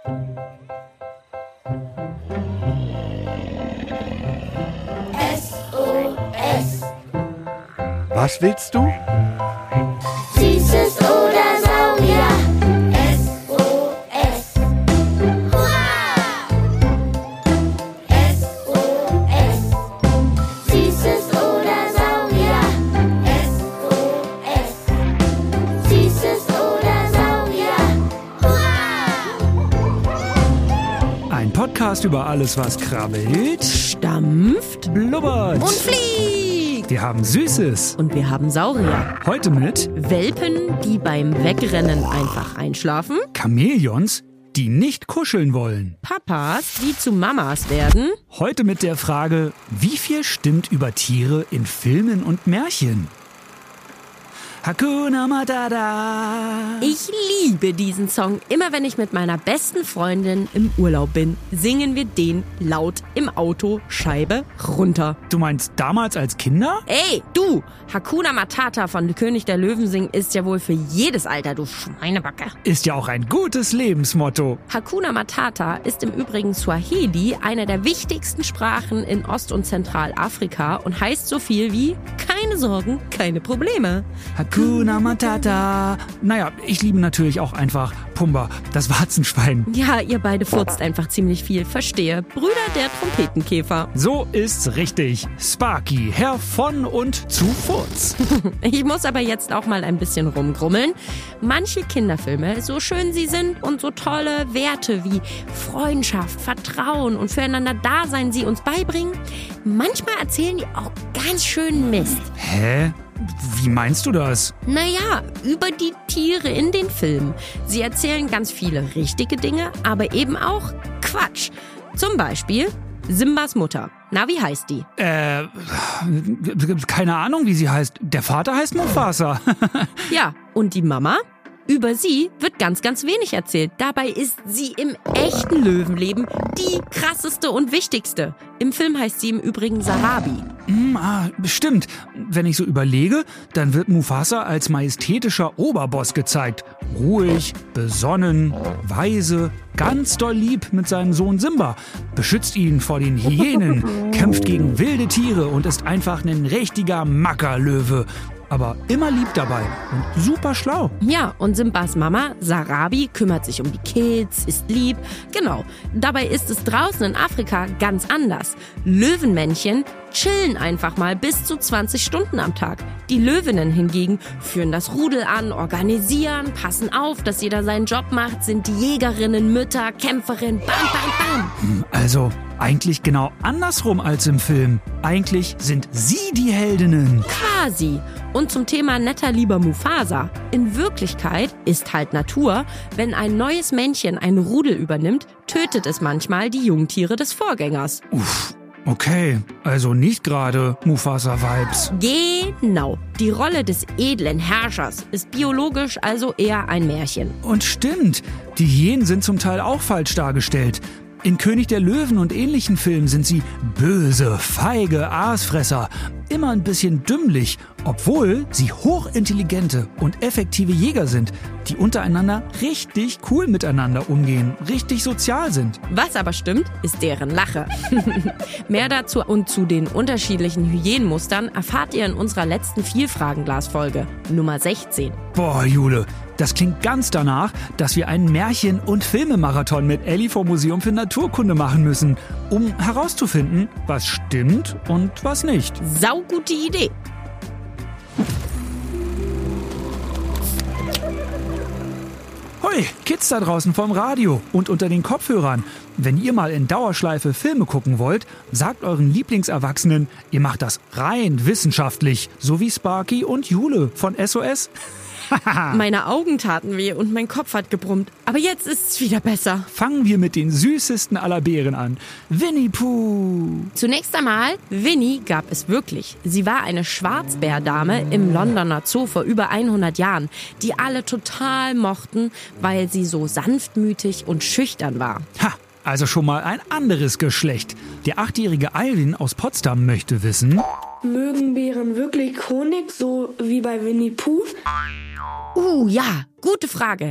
SOS. Was willst du? Süßes oder Saurier. SOS. Hurra! SOS. Süßes oder Saurier. SOS. Süßes oder Saurier. Hurra! Ein Podcast über alles, was krabbelt, Stampft blubbert. und fliegt. Wir haben Süßes. Und wir haben Saurier. Heute mit Welpen, die beim Wegrennen einfach einschlafen. Chamäleons, die nicht kuscheln wollen. Papas, die zu Mamas werden. Heute mit der Frage, wie viel stimmt über Tiere in Filmen und Märchen? Hakuna Matata. Ich liebe diesen Song. Immer wenn ich mit meiner besten Freundin im Urlaub bin, singen wir den laut im Auto, Scheibe runter. Du meinst damals als Kinder? Ey, du! Hakuna Matata von König der Löwen singen ist ja wohl für jedes Alter, du Schweinebacke. Ist ja auch ein gutes Lebensmotto. Hakuna Matata ist im Übrigen Swahili, eine der wichtigsten Sprachen in Ost- und Zentralafrika und heißt so viel wie keine Sorgen, keine Probleme. Hakuna Matata. Naja, ich liebe natürlich auch einfach Pumba, das Warzenschwein. Ja, ihr beide furzt einfach ziemlich viel, verstehe. Brüder der Trompetenkäfer. So ist's richtig. Sparky, Herr von und zu Furz. Ich muss aber jetzt auch mal ein bisschen rumgrummeln. Manche Kinderfilme, so schön sie sind und so tolle Werte wie Freundschaft, Vertrauen und füreinander Dasein sie uns beibringen, manchmal erzählen die auch ganz schön Mist. Hä? Wie meinst du das? Naja, über die Tiere in den Filmen. Sie erzählen ganz viele richtige Dinge, aber eben auch Quatsch. Zum Beispiel Simbas Mutter. Na, wie heißt die? Keine Ahnung, wie sie heißt. Der Vater heißt Mufasa. Ja, und die Mama? Über sie wird ganz, ganz wenig erzählt. Dabei ist sie im echten Löwenleben die krasseste und wichtigste. Im Film heißt sie im Übrigen Sarabi. Bestimmt. Wenn ich so überlege, dann wird Mufasa als majestätischer Oberboss gezeigt. Ruhig, besonnen, weise, ganz doll lieb mit seinem Sohn Simba. Beschützt ihn vor den Hyänen, kämpft gegen wilde Tiere und ist einfach ein richtiger Mackerlöwe. Aber immer lieb dabei und super schlau. Ja, und Simbas Mama, Sarabi, kümmert sich um die Kids, ist lieb. Genau, dabei ist es draußen in Afrika ganz anders. Löwenmännchen chillen einfach mal bis zu 20 Stunden am Tag. Die Löwinnen hingegen führen das Rudel an, organisieren, passen auf, dass jeder seinen Job macht, sind die Jägerinnen, Mütter, Kämpferinnen, bam, bam, bam. Also eigentlich genau andersrum als im Film. Eigentlich sind sie die Heldinnen. Quasi. Und zum Thema netter lieber Mufasa. In Wirklichkeit ist halt Natur, wenn ein neues Männchen ein Rudel übernimmt, tötet es manchmal die Jungtiere des Vorgängers. Okay, also nicht gerade Mufasa-Vibes. Genau. Die Rolle des edlen Herrschers ist biologisch also eher ein Märchen. Und stimmt, die Hyänen sind zum Teil auch falsch dargestellt. In König der Löwen und ähnlichen Filmen sind sie böse, feige Aasfresser, immer ein bisschen dümmlich, obwohl sie hochintelligente und effektive Jäger sind, die untereinander richtig cool miteinander umgehen, richtig sozial sind. Was aber stimmt, ist deren Lache. Mehr dazu und zu den unterschiedlichen Hyänenmustern erfahrt ihr in unserer letzten Vielfragenglas-Folge, Nummer 16. Boah, Jule, das klingt ganz danach, dass wir einen Märchen- und Filmemarathon mit Elli vom Museum für Naturkunde machen müssen, um herauszufinden, was stimmt und was nicht. Saugute Idee. Hoi, Kids da draußen vom Radio und unter den Kopfhörern. Wenn ihr mal in Dauerschleife Filme gucken wollt, sagt euren Lieblingserwachsenen, ihr macht das rein wissenschaftlich, so wie Sparky und Jule von SOS. Meine Augen taten weh und mein Kopf hat gebrummt. Aber jetzt ist es wieder besser. Fangen wir mit den süßesten aller Bären an. Winnie Pooh. Zunächst einmal, Winnie gab es wirklich. Sie war eine Schwarzbärdame im Londoner Zoo vor über 100 Jahren, die alle total mochten, weil sie so sanftmütig und schüchtern war. Ha, also schon mal ein anderes Geschlecht. Der 8-jährige Alvin aus Potsdam möchte wissen: Mögen Bären wirklich Honig, so wie bei Winnie Pooh? Ja, gute Frage.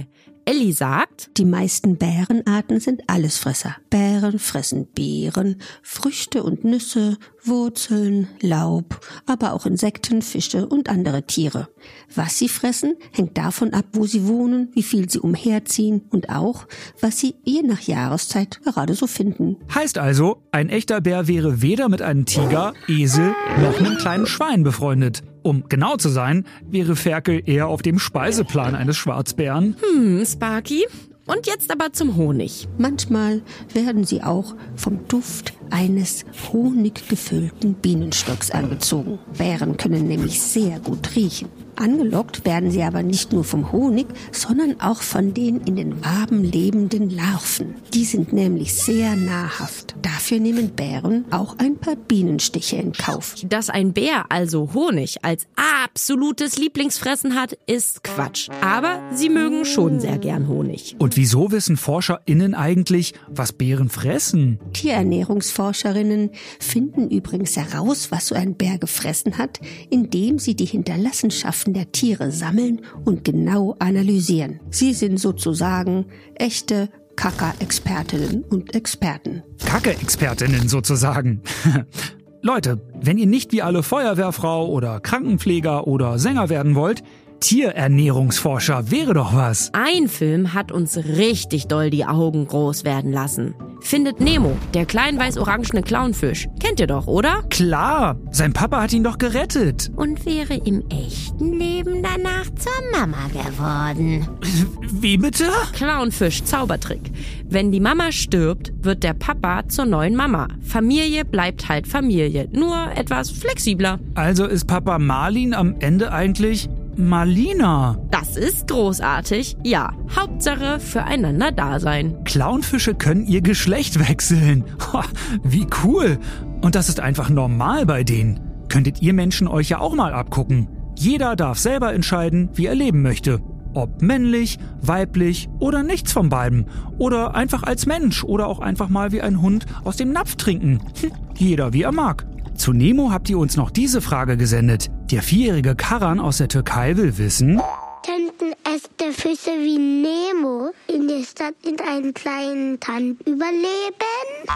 Elli sagt, die meisten Bärenarten sind Allesfresser. Bären fressen Beeren, Früchte und Nüsse, Wurzeln, Laub, aber auch Insekten, Fische und andere Tiere. Was sie fressen, hängt davon ab, wo sie wohnen, wie viel sie umherziehen und auch, was sie je nach Jahreszeit gerade so finden. Heißt also, ein echter Bär wäre weder mit einem Tiger, Esel noch einem kleinen Schwein befreundet. Um genau zu sein, wäre Ferkel eher auf dem Speiseplan eines Schwarzbären. Sparky. Und jetzt aber zum Honig. Manchmal werden sie auch vom Duft eines honiggefüllten Bienenstocks angezogen. Bären können nämlich sehr gut riechen. Angelockt werden sie aber nicht nur vom Honig, sondern auch von den in den Waben lebenden Larven. Die sind nämlich sehr nahrhaft. Dafür nehmen Bären auch ein paar Bienenstiche in Kauf. Dass ein Bär also Honig als absolutes Lieblingsfressen hat, ist Quatsch. Aber sie mögen schon sehr gern Honig. Und wieso wissen ForscherInnen eigentlich, was Bären fressen? Tierernährungsforscherinnen finden übrigens heraus, was so ein Bär gefressen hat, indem sie die Hinterlassenschaften der Tiere sammeln und genau analysieren. Sie sind sozusagen echte Kaka-Expertinnen und Experten. Kacke-Expertinnen sozusagen. Leute, wenn ihr nicht wie alle Feuerwehrfrau oder Krankenpfleger oder Sänger werden wollt, Tierernährungsforscher wäre doch was. Ein Film hat uns richtig doll die Augen groß werden lassen. Findet Nemo, der klein weiß-orangene Clownfisch. Kennt ihr doch, oder? Klar, sein Papa hat ihn doch gerettet. Und wäre im echten Leben danach zur Mama geworden. Wie bitte? Clownfisch, Zaubertrick. Wenn die Mama stirbt, wird der Papa zur neuen Mama. Familie bleibt halt Familie, nur etwas flexibler. Also ist Papa Marlin am Ende eigentlich Marlina. Das ist großartig. Ja, Hauptsache füreinander da sein. Clownfische können ihr Geschlecht wechseln. Wie cool. Und das ist einfach normal bei denen. Könntet ihr Menschen euch ja auch mal abgucken. Jeder darf selber entscheiden, wie er leben möchte. Ob männlich, weiblich oder nichts von beiden. Oder einfach als Mensch oder auch einfach mal wie ein Hund aus dem Napf trinken. Jeder wie er mag. Zu Nemo habt ihr uns noch diese Frage gesendet. Der 4-jährige Karan aus der Türkei will wissen: Könnten echte Fische wie Nemo in der Stadt in einem kleinen Tank überleben?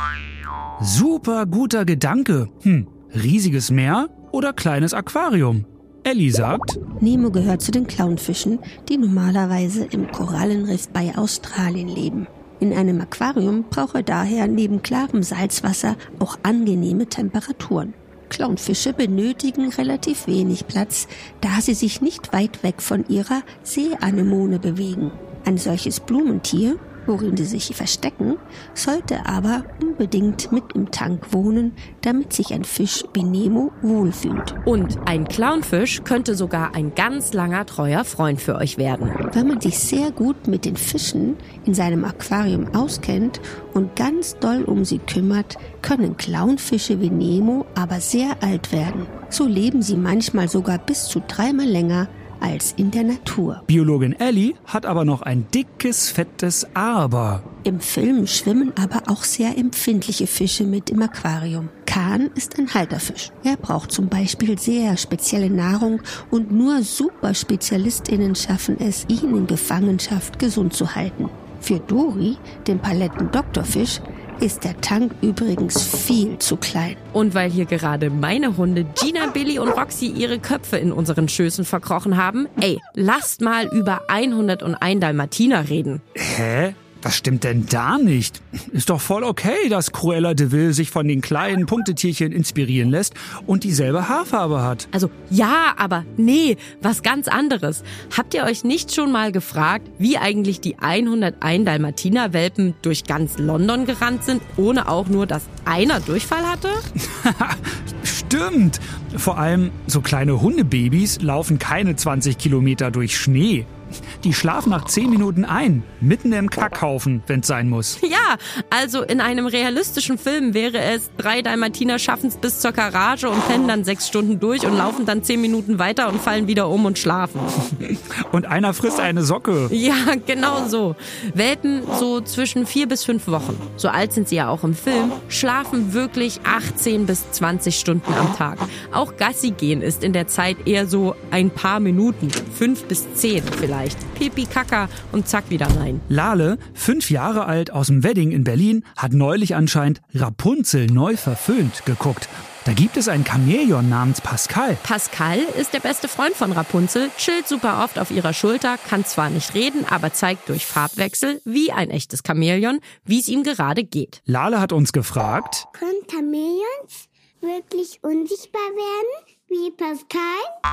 Super guter Gedanke. Riesiges Meer oder kleines Aquarium? Elli sagt: Nemo gehört zu den Clownfischen, die normalerweise im Korallenriff bei Australien leben. In einem Aquarium braucht er daher neben klarem Salzwasser auch angenehme Temperaturen. Clownfische benötigen relativ wenig Platz, da sie sich nicht weit weg von ihrer Seeanemone bewegen. Ein solches Blumentier, worin sie sich verstecken, sollte aber unbedingt mit im Tank wohnen, damit sich ein Fisch wie Nemo wohlfühlt. Und ein Clownfisch könnte sogar ein ganz langer, treuer Freund für euch werden. Wenn man sich sehr gut mit den Fischen in seinem Aquarium auskennt und ganz doll um sie kümmert, können Clownfische wie Nemo aber sehr alt werden. So leben sie manchmal sogar bis zu 3-mal länger als in der Natur. Biologin Elli hat aber noch ein dickes, fettes Aber. Im Film schwimmen aber auch sehr empfindliche Fische mit im Aquarium. Kahn ist ein Halterfisch. Er braucht zum Beispiel sehr spezielle Nahrung und nur SuperspezialistInnen schaffen es, ihn in Gefangenschaft gesund zu halten. Für Dory, den Paletten-Doktorfisch, ist der Tank übrigens viel zu klein. Und weil hier gerade meine Hunde Gina, Billy und Roxy ihre Köpfe in unseren Schößen verkrochen haben, lasst mal über 101 Dalmatiner reden. Hä? Was stimmt denn da nicht? Ist doch voll okay, dass Cruella de Vil sich von den kleinen Punktetierchen inspirieren lässt und dieselbe Haarfarbe hat. Also ja, aber nee, was ganz anderes. Habt ihr euch nicht schon mal gefragt, wie eigentlich die 101 Dalmatiner-Welpen durch ganz London gerannt sind, ohne auch nur, dass einer Durchfall hatte? Stimmt. Vor allem so kleine Hundebabys laufen keine 20 Kilometer durch Schnee. Die schlafen nach 10 Minuten ein, mitten im Kackhaufen, wenn's sein muss. Ja, also in einem realistischen Film wäre es, 3 Dalmatiner schaffen's bis zur Garage und pennen dann 6 Stunden durch und laufen dann 10 Minuten weiter und fallen wieder um und schlafen. Und einer frisst eine Socke. Ja, genau so. Welpen so zwischen 4 bis 5 Wochen. So alt sind sie ja auch im Film, schlafen wirklich 18 bis 20 Stunden am Tag. Auch Gassi gehen ist in der Zeit eher so ein paar Minuten, 5 bis 10 vielleicht. leicht. Pipi, Kaka und zack wieder rein. Lale, 5 Jahre alt, aus dem Wedding in Berlin, hat neulich anscheinend Rapunzel neu verföhnt geguckt. Da gibt es ein Chamäleon namens Pascal. Pascal ist der beste Freund von Rapunzel, chillt super oft auf ihrer Schulter, kann zwar nicht reden, aber zeigt durch Farbwechsel, wie ein echtes Chamäleon, wie es ihm gerade geht. Lale hat uns gefragt: Können Chamäleons wirklich unsichtbar werden, wie Pascal?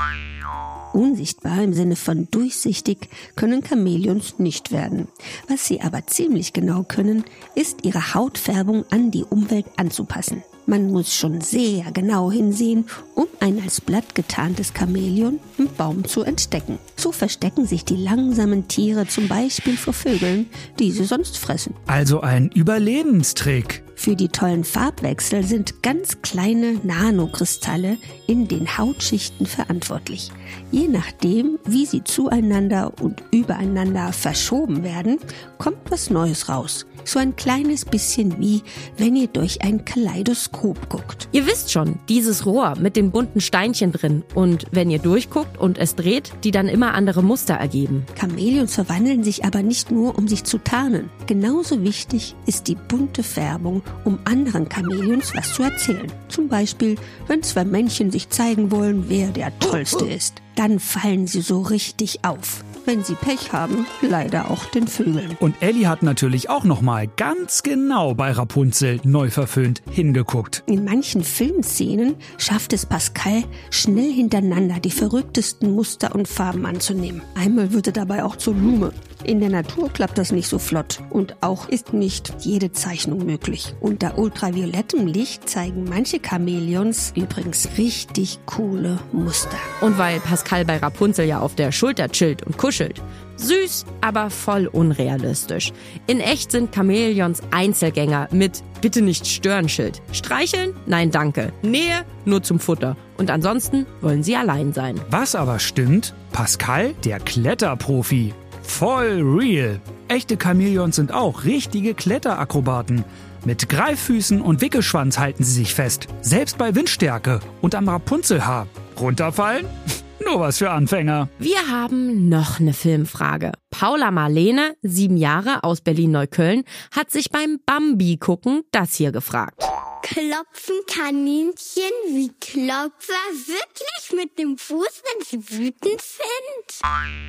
Unsichtbar im Sinne von durchsichtig können Chamäleons nicht werden. Was sie aber ziemlich genau können, ist ihre Hautfärbung an die Umwelt anzupassen. Man muss schon sehr genau hinsehen, um ein als Blatt getarntes Chamäleon im Baum zu entdecken. So verstecken sich die langsamen Tiere zum Beispiel vor Vögeln, die sie sonst fressen. Also ein Überlebenstrick. Für die tollen Farbwechsel sind ganz kleine Nanokristalle in den Hautschichten verantwortlich. Je nachdem, wie sie zueinander und übereinander verschoben werden, kommt was Neues raus. So ein kleines bisschen wie, wenn ihr durch ein Kaleidoskop guckt. Ihr wisst schon, dieses Rohr mit den bunten Steinchen drin und wenn ihr durchguckt und es dreht, die dann immer andere Muster ergeben. Chamäleons verwandeln sich aber nicht nur, um sich zu tarnen. Genauso wichtig ist die bunte Färbung, um anderen Chamäleons was zu erzählen. Zum Beispiel, wenn 2 Männchen sich zeigen wollen, wer der Tollste ist. Dann fallen sie so richtig auf. Wenn sie Pech haben, leider auch den Vögeln. Und Elli hat natürlich auch nochmal ganz genau bei Rapunzel neu verföhnt hingeguckt. In manchen Filmszenen schafft es Pascal, schnell hintereinander die verrücktesten Muster und Farben anzunehmen. Einmal wird er dabei auch zur Blume. In der Natur klappt das nicht so flott und auch ist nicht jede Zeichnung möglich. Unter ultraviolettem Licht zeigen manche Chamäleons übrigens richtig coole Muster. Und weil Pascal bei Rapunzel ja auf der Schulter chillt und kuschelt. Süß, aber voll unrealistisch. In echt sind Chamäleons Einzelgänger mit Bitte nicht stören Schild. Streicheln? Nein, danke. Nähe? Nur zum Futter. Und ansonsten wollen sie allein sein. Was aber stimmt, Pascal, der Kletterprofi. Voll real. Echte Chamäleons sind auch richtige Kletterakrobaten. Mit Greiffüßen und Wickelschwanz halten sie sich fest. Selbst bei Windstärke und am Rapunzelhaar. Runterfallen? Nur was für Anfänger. Wir haben noch eine Filmfrage. Paula Marlene, 7 Jahre, aus Berlin-Neukölln, hat sich beim Bambi-Gucken das hier gefragt. Klopfen Kaninchen wie Klopfer wirklich mit dem Fuß, wenn sie wütend sind?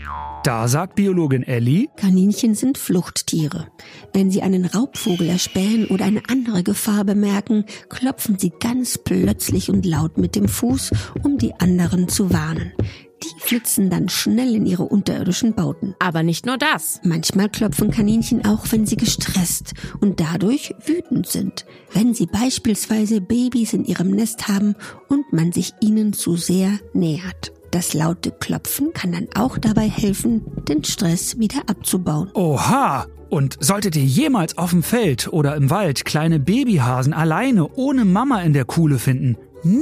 Da sagt Biologin Elli: Kaninchen sind Fluchttiere. Wenn sie einen Raubvogel erspähen oder eine andere Gefahr bemerken, klopfen sie ganz plötzlich und laut mit dem Fuß, um die anderen zu warnen. Die flitzen dann schnell in ihre unterirdischen Bauten. Aber nicht nur das. Manchmal klopfen Kaninchen auch, wenn sie gestresst und dadurch wütend sind. Wenn sie beispielsweise Babys in ihrem Nest haben und man sich ihnen zu sehr nähert. Das laute Klopfen kann dann auch dabei helfen, den Stress wieder abzubauen. Oha! Und solltet ihr jemals auf dem Feld oder im Wald kleine Babyhasen alleine ohne Mama in der Kuhle finden,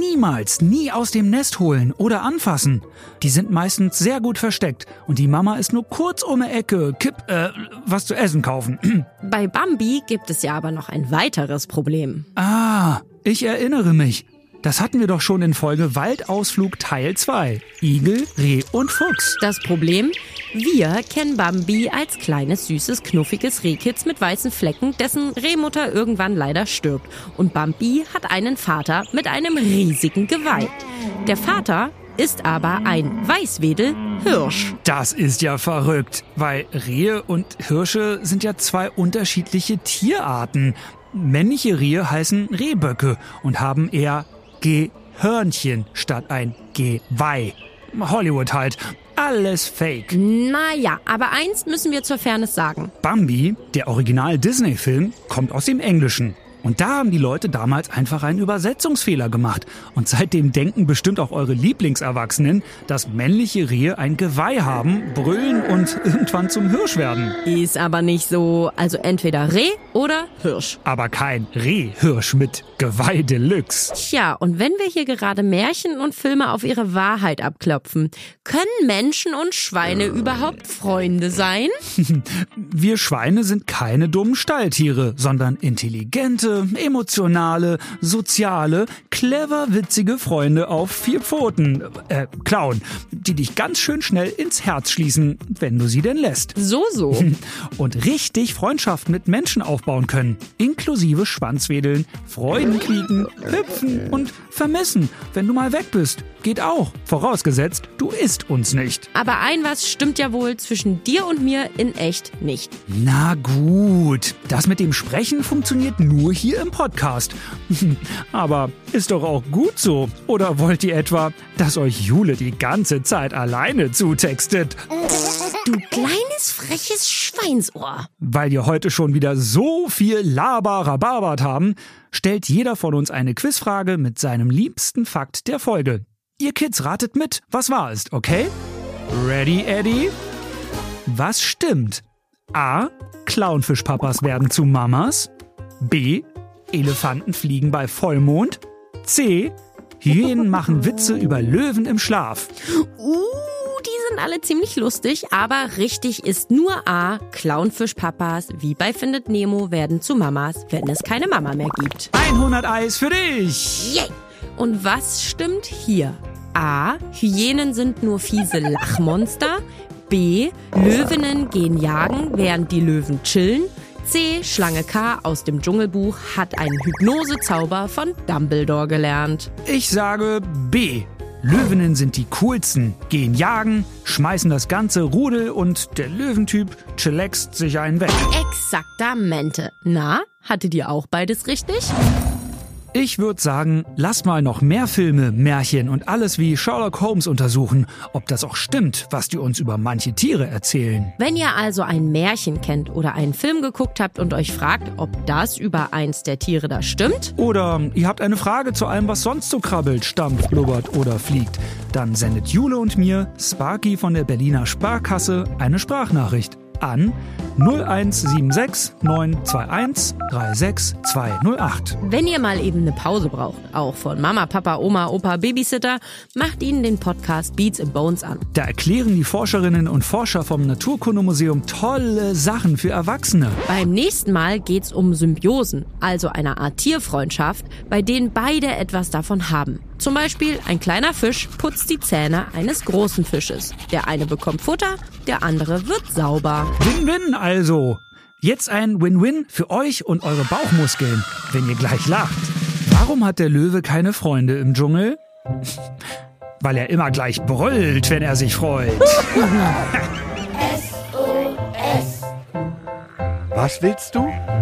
nie aus dem Nest holen oder anfassen. Die sind meistens sehr gut versteckt und die Mama ist nur kurz um die Ecke, was zu essen kaufen. Bei Bambi gibt es ja aber noch ein weiteres Problem. Ah, ich erinnere mich. Das hatten wir doch schon in Folge Waldausflug Teil 2. Igel, Reh und Fuchs. Das Problem? Wir kennen Bambi als kleines, süßes, knuffiges Rehkitz mit weißen Flecken, dessen Rehmutter irgendwann leider stirbt. Und Bambi hat einen Vater mit einem riesigen Geweih. Der Vater ist aber ein Weißwedel-Hirsch. Das ist ja verrückt, weil Rehe und Hirsche sind ja 2 unterschiedliche Tierarten. Männliche Rehe heißen Rehböcke und haben eher Gehörnchen statt ein Geweih. Hollywood halt. Alles fake. Naja, aber eins müssen wir zur Fairness sagen. Bambi, der Original-Disney-Film, kommt aus dem Englischen. Und da haben die Leute damals einfach einen Übersetzungsfehler gemacht. Und seitdem denken bestimmt auch eure Lieblingserwachsenen, dass männliche Rehe ein Geweih haben, brüllen und irgendwann zum Hirsch werden. Ist aber nicht so. Also entweder Reh oder Hirsch. Aber kein Reh-Hirsch mit Geweih Deluxe. Tja, und wenn wir hier gerade Märchen und Filme auf ihre Wahrheit abklopfen, können Menschen und Schweine überhaupt Freunde sein? Wir Schweine sind keine dummen Stalltiere, sondern intelligente, nette, emotionale, soziale, clever witzige Freunde auf 4 Pfoten, Klauen, die dich ganz schön schnell ins Herz schließen, wenn du sie denn lässt. So. Und richtig Freundschaft mit Menschen aufbauen können, inklusive Schwanzwedeln, Freudenquieken, hüpfen und vermissen, wenn du mal weg bist. Geht auch, vorausgesetzt, du isst uns nicht. Aber ein was stimmt ja wohl zwischen dir und mir in echt nicht. Na gut, das mit dem Sprechen funktioniert nur hier im Podcast. Aber ist doch auch gut so. Oder wollt ihr etwa, dass euch Jule die ganze Zeit alleine zutextet? Du kleines, freches Schweinsohr. Weil wir heute schon wieder so viel Laber-Rabarbert haben, stellt jeder von uns eine Quizfrage mit seinem liebsten Fakt der Folge. Ihr Kids ratet mit, was wahr ist, okay? Ready, Eddie? Was stimmt? A. Clownfischpapas werden zu Mamas. B. Elefanten fliegen bei Vollmond. C. Hyänen machen Witze über Löwen im Schlaf. Die sind alle ziemlich lustig, aber richtig ist nur A. Clownfischpapas, wie bei Findet Nemo, werden zu Mamas, wenn es keine Mama mehr gibt. 100 Eis für dich! Yay! Und was stimmt hier? A. Hyänen sind nur fiese Lachmonster. B. Löwinnen gehen jagen, während die Löwen chillen. C. Schlange K aus dem Dschungelbuch hat einen Hypnosezauber von Dumbledore gelernt. Ich sage B. Löwinnen sind die coolsten, gehen jagen, schmeißen das ganze Rudel und der Löwentyp chillaxt sich einen weg. Exaktamente. Na, hattet ihr auch beides richtig? Ich würde sagen, lass mal noch mehr Filme, Märchen und alles wie Sherlock Holmes untersuchen, ob das auch stimmt, was die uns über manche Tiere erzählen. Wenn ihr also ein Märchen kennt oder einen Film geguckt habt und euch fragt, ob das über eins der Tiere da stimmt, oder ihr habt eine Frage zu allem, was sonst so krabbelt, stampft, blubbert oder fliegt, dann sendet Jule und mir, Sparky von der Berliner Sparkasse, eine Sprachnachricht an 0176 921 36208. Wenn ihr mal eben eine Pause braucht, auch von Mama, Papa, Oma, Opa, Babysitter, macht ihnen den Podcast Beats and Bones an. Da erklären die Forscherinnen und Forscher vom Naturkundemuseum tolle Sachen für Erwachsene. Beim nächsten Mal geht's um Symbiosen, also eine Art Tierfreundschaft, bei denen beide etwas davon haben. Zum Beispiel ein kleiner Fisch putzt die Zähne eines großen Fisches. Der eine bekommt Futter, der andere wird sauber. Win-win also. Jetzt ein Win-win für euch und eure Bauchmuskeln, wenn ihr gleich lacht. Warum hat der Löwe keine Freunde im Dschungel? Weil er immer gleich brüllt, wenn er sich freut. Was willst du?